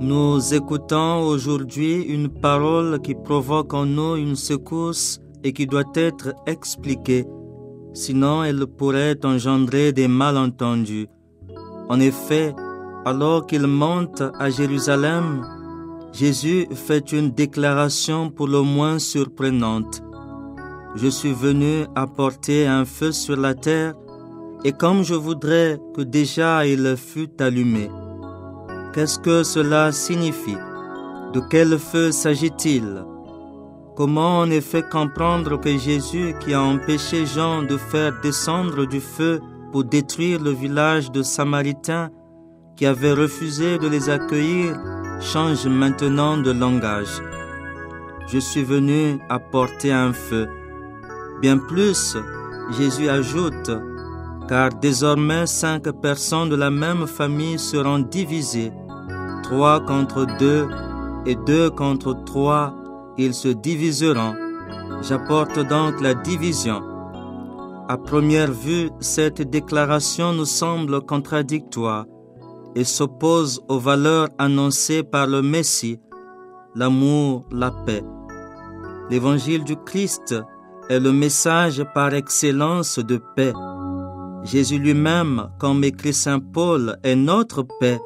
Nous écoutons aujourd'hui une parole qui provoque en nous une secousse et qui doit être expliquée, sinon elle pourrait engendrer des malentendus. En effet, alors qu'il monte à Jérusalem, Jésus fait une déclaration pour le moins surprenante. « Je suis venu apporter un feu sur la terre, et comme je voudrais que déjà il fût allumé. » Qu'est-ce que cela signifie? De quel feu s'agit-il? Comment en effet comprendre que Jésus, qui a empêché Jean de faire descendre du feu pour détruire le village de Samaritains, qui avait refusé de les accueillir, change maintenant de langage? Je suis venu apporter un feu. Bien plus, Jésus ajoute, car désormais 5 personnes de la même famille seront divisées, 3 contre 2 et 2 contre 3, ils se diviseront. J'apporte donc la division. À première vue, cette déclaration nous semble contradictoire et s'oppose aux valeurs annoncées par le Messie, l'amour, la paix. L'évangile du Christ est le message par excellence de paix. Jésus lui-même, comme écrit saint Paul, est notre paix,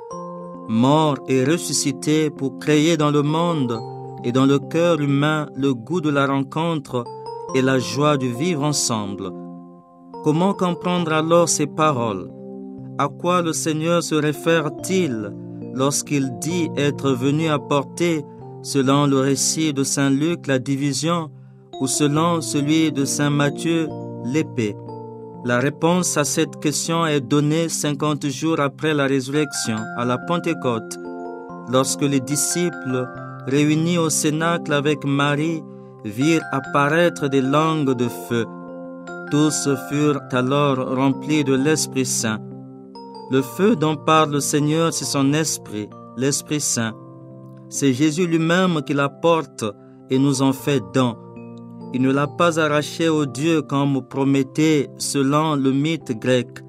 mort et ressuscité pour créer dans le monde et dans le cœur humain le goût de la rencontre et la joie de vivre ensemble. Comment comprendre alors ces paroles? À quoi le Seigneur se réfère-t-il lorsqu'il dit être venu apporter, selon le récit de saint Luc, la division, ou selon celui de saint Matthieu, l'épée? La réponse à cette question est donnée 50 jours après la résurrection, à la Pentecôte, lorsque les disciples, réunis au cénacle avec Marie, virent apparaître des langues de feu. Tous furent alors remplis de l'Esprit Saint. Le feu dont parle le Seigneur, c'est son Esprit, l'Esprit Saint. C'est Jésus lui-même qui l'apporte et nous en fait don. Il ne l'a pas arraché au Dieu comme Prométhée selon le mythe grec.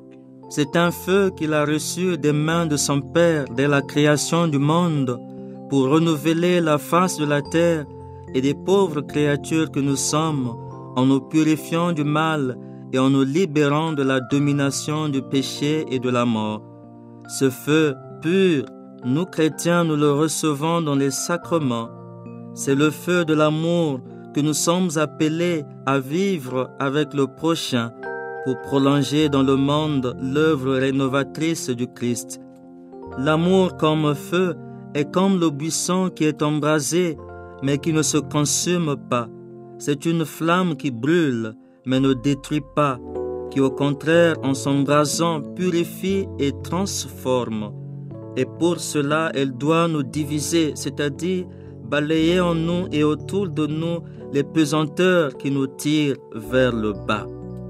C'est un feu qu'il a reçu des mains de son Père dès la création du monde pour renouveler la face de la terre et des pauvres créatures que nous sommes en nous purifiant du mal et en nous libérant de la domination du péché et de la mort. Ce feu pur, nous chrétiens, nous le recevons dans les sacrements. C'est le feu de l'amour que nous sommes appelés à vivre avec le prochain pour prolonger dans le monde l'œuvre rénovatrice du Christ. L'amour comme feu est comme le buisson qui est embrasé mais qui ne se consume pas. C'est une flamme qui brûle mais ne détruit pas, qui au contraire en s'embrasant purifie et transforme. Et pour cela elle doit nous diviser, c'est-à-dire balayer en nous et autour de nous les pesanteurs qui nous tirent vers le bas.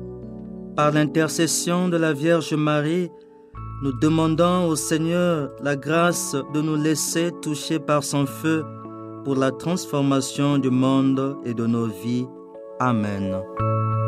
Par l'intercession de la Vierge Marie, nous demandons au Seigneur la grâce de nous laisser toucher par son feu pour la transformation du monde et de nos vies. Amen.